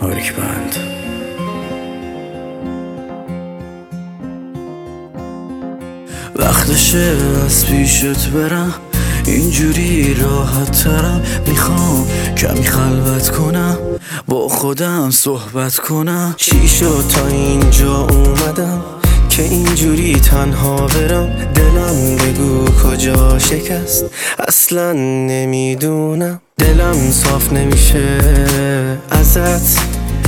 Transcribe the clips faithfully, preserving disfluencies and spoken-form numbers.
تاریک بند. وقتشه از پیشت برم، اینجوری راحت ترم. میخوام کمی خلوت کنم، با خودم صحبت کنم. چی شد تا اینجا اومدم که اینجوری تنها برم؟ دلم بگو کجا شکست، اصلا نمیدونم. دلم صاف نمیشه ازت،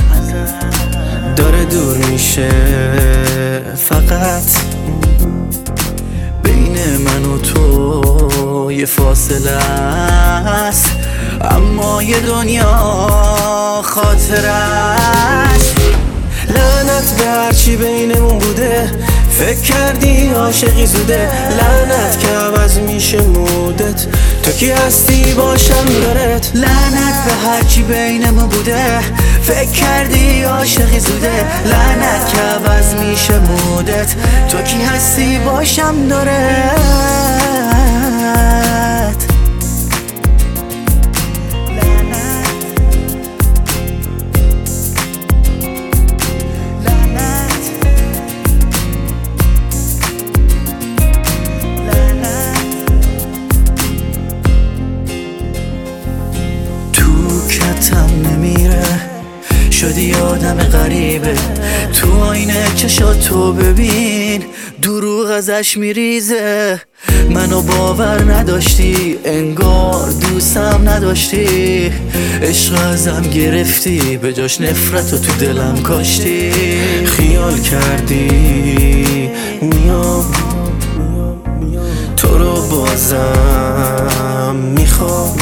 داره دور میشه فقط. بین من و تو یه فاصله است، اما یه دنیا خاطر است. لعنت به هرچی بینمون بوده، فکر کردی عاشقی زوده. لعنت که عوض میشه مودت، تو کی هستی باشم دارت. لعنت به هرچی بینمون بوده، فکر کردی عاشقی زوده. لعنت که عوض میشه مودت، تو کی هستی باشم دارت. کتم نمیره، شدی آدم غریبه. تو آینه چشاتو ببین، دروغ ازش میریزه. منو باور نداشتی، انگار دوستم نداشتی. عشق ازم گرفتی، به جاش نفرتو تو دلم کاشتی. خیال کردی میام تو رو بازم میخوام،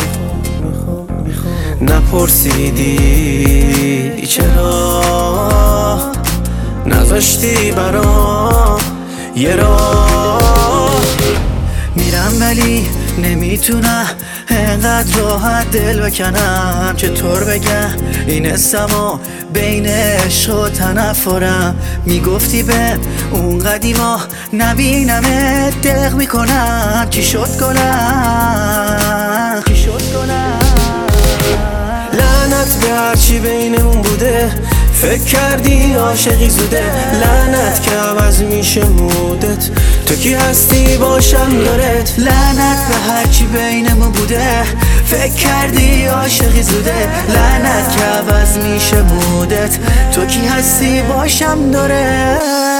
نپرسیدی چرا، نذاشتی برام یه راه. میرم ولی نمیتونم انقدر راحت دل بکنم. چطور بگم این اسمو بین عشق و تنفرم. میگفتی به اون قدیما نبینمت دق میکنم. چی شد گلم، چی شد گلم. لعنت به هرچی بینمون بوده، فکر کردی عاشقی زوده. لعنت که عوض میشه مودت، تو کی هستی باشم دارت. لعنت به هرچی بینمون بوده، فکر کردی عاشقی زوده. لعنت که عوض میشه مودت، تو کی هستی باشم دارت.